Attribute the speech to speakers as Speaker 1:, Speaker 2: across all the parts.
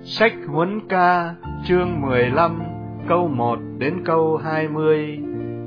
Speaker 1: Sách Huấn Ca chương 15 câu 1 đến câu 20.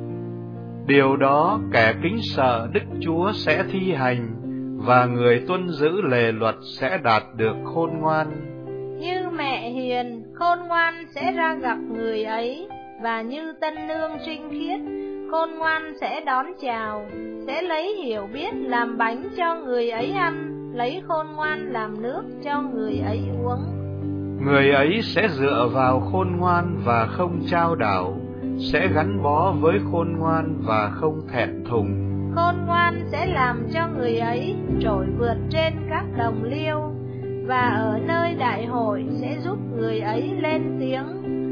Speaker 1: Điều đó kẻ kính sợ Đức Chúa sẽ thi hành, và người tuân giữ lề luật sẽ đạt được khôn ngoan.
Speaker 2: Như mẹ hiền, khôn ngoan sẽ ra gặp người ấy, và như tân nương trinh khiết, khôn ngoan sẽ đón chào, sẽ lấy hiểu biết làm bánh cho người ấy ăn, lấy khôn ngoan làm nước cho người ấy uống.
Speaker 1: Người ấy sẽ dựa vào khôn ngoan và không chao đảo, sẽ gắn bó với khôn ngoan và không thẹn thùng.
Speaker 2: Khôn ngoan sẽ làm cho người ấy trội vượt trên các đồng liêu, và ở nơi đại hội sẽ giúp người ấy lên tiếng.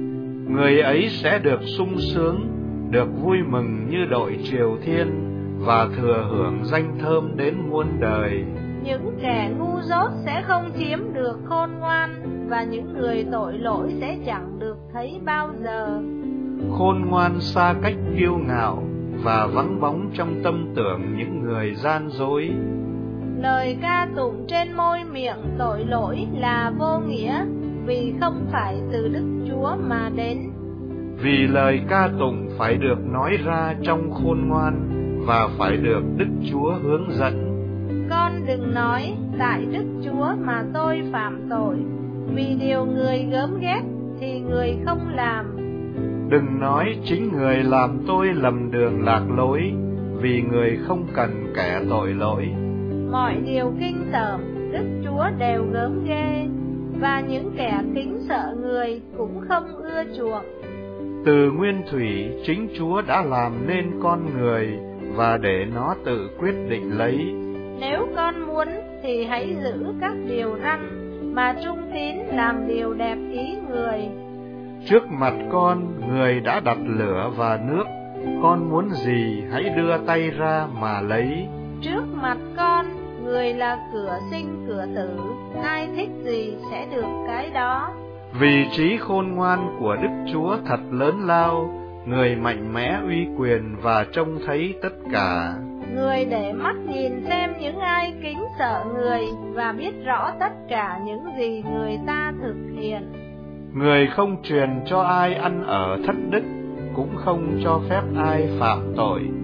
Speaker 1: Người ấy sẽ được sung sướng, được vui mừng như đội triều thiên, và thừa hưởng danh thơm đến muôn đời.
Speaker 2: Những kẻ ngu dốt sẽ không chiếm được khôn ngoan, và những người tội lỗi sẽ chẳng được thấy bao giờ.
Speaker 1: Khôn ngoan xa cách kiêu ngạo, và vắng bóng trong tâm tưởng những người gian dối.
Speaker 2: Lời ca tụng trên môi miệng tội lỗi là vô nghĩa, vì không phải từ Đức Chúa mà đến.
Speaker 1: Vì lời ca tụng phải được nói ra trong khôn ngoan, và phải được Đức Chúa hướng dẫn.
Speaker 2: Con đừng nói tại Đức Chúa mà tôi phạm tội, vì điều người gớm ghét thì người không làm.
Speaker 1: Đừng nói chính người làm tôi lầm đường lạc lối, vì người không cần kẻ tội lỗi.
Speaker 2: Mọi điều kinh tởm Đức Chúa đều gớm ghê, và những kẻ kính sợ người cũng không ưa chuộng.
Speaker 1: Từ nguyên thủy chính Chúa đã làm nên con người, và để nó tự quyết định lấy.
Speaker 2: Nếu con muốn thì hãy giữ các điều răn, mà trung tín làm điều đẹp ý người.
Speaker 1: Trước mặt con, người đã đặt lửa và nước, con muốn gì hãy đưa tay ra mà lấy.
Speaker 2: Trước mặt con, người là cửa sinh cửa tử, ai thích gì sẽ được cái đó.
Speaker 1: Vì trí khôn ngoan của Đức Chúa thật lớn lao, người mạnh mẽ uy quyền và trông thấy tất cả.
Speaker 2: Người để mắt nhìn xem những ai kính sợ người, và biết rõ tất cả những gì người ta thực hiện.
Speaker 1: Người không truyền cho ai ăn ở thất đức, cũng không cho phép ai phạm tội.